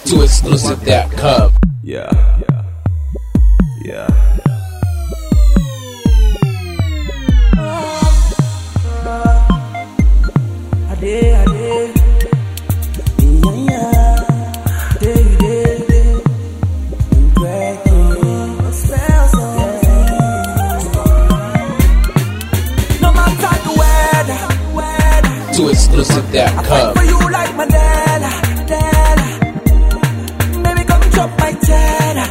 2exclusive.com. Yeah. Exclusive.com. For you like my dada. Baby, come chop my cheddar.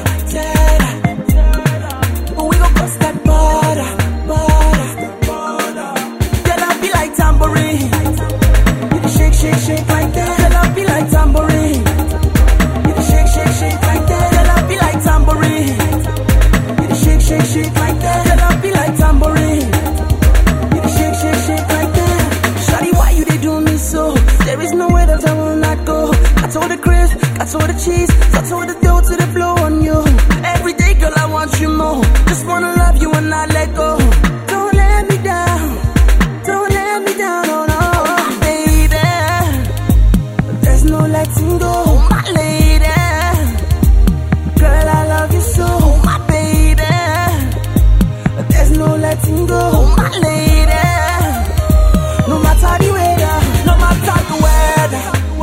We gon' cross that border. Girl, I be like tambourine. You the shake like that. Girl, I be like tambourine. You the shake like that. Girl, I be like tambourine. You the shake like that. Girl, I be like tambourine. You the shake like that. Shawty, why you they do me so? There is no way that I will not go. I told the Chris, I told the cheese, I told the dough to the flow on you. Every day, girl, I want you more. Just wanna love you and not let go. Don't let me down, oh no, baby. There's no letting go, my lady. Girl, I love you so, my baby. There's no letting go, my lady. No matter the weather, no matter the weather.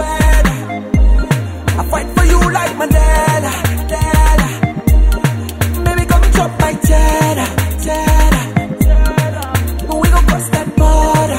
I fight for you like my dada. Baby, come chop my cheddar. We gon' cross that border.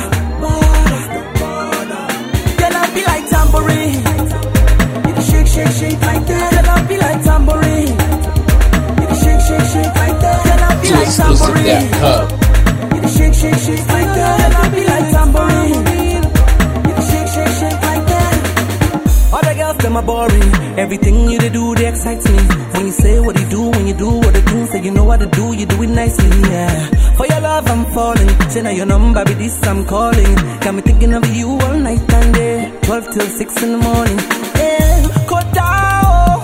Girl, I be like tambourine. You the shake like that. Girl, I be like tambourine. You the shake like that. Girl, I be like tambourine. You the shake like that. Girl, I be like tambourine. You the shake like that. Other girls, them are boring. Everything you do, they excite me. When you say what you do, when you do what you do, say you know what to do, you do it nicely, yeah. For your love, I'm falling. Say now your number, be this I'm calling. Got me thinking of you all night and day. 12 till 6 in the morning. Yeah, cut down,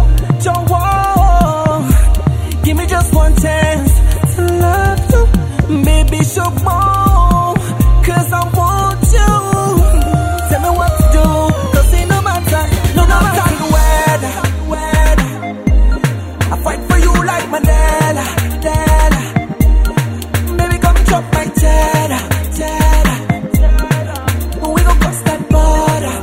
Joe. Give me just one chance to love you, baby. Show more, 'cause I want you. Tell me what to do, 'cause ain't no matter the weather. I fight for you like my dada. Baby, come chop my cheddar. We gon' cross that border.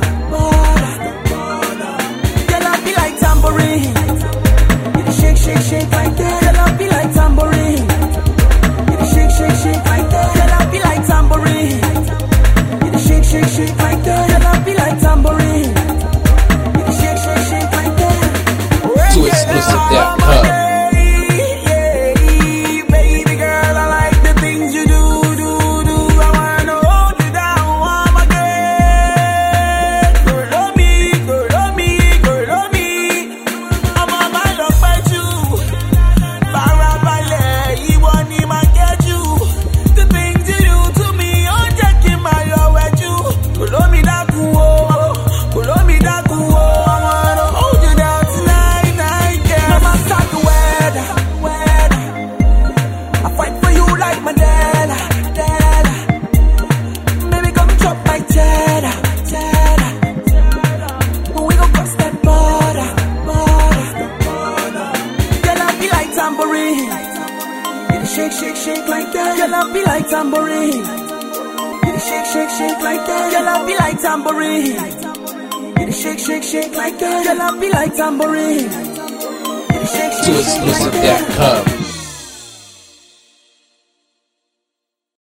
Girl, I be like tambourine. You the shake like that. Girl, I be like tambourine. You the shake like that. Girl, I be like tambourine. You the shake like that. Girl, I be like tambourine. You the shake like that. 2exclusive.com. Baby girl, I like the things you do. I wanna hold you down, oh my girl. Girl, love me. I'm on my love by you. Farabalẹ̀, ìwọ ni màá get you. The things you do to me, ó jẹ́ kí n máa yọ wẹ̀jú. Kò lómi dákun o. I wanna hold you down tonight, girl. No matter the weather. I fight for you like my dada. Baby, come chop my cheddar. We gon' cross that border. Girl, I be like tambourine. You the shake like that. Girl, I be like tambourine. You the shake like that. Girl, I be like tambourine. You the shake like that. Girl, I be like tambourine. You the shake like that. 2exclusive.com.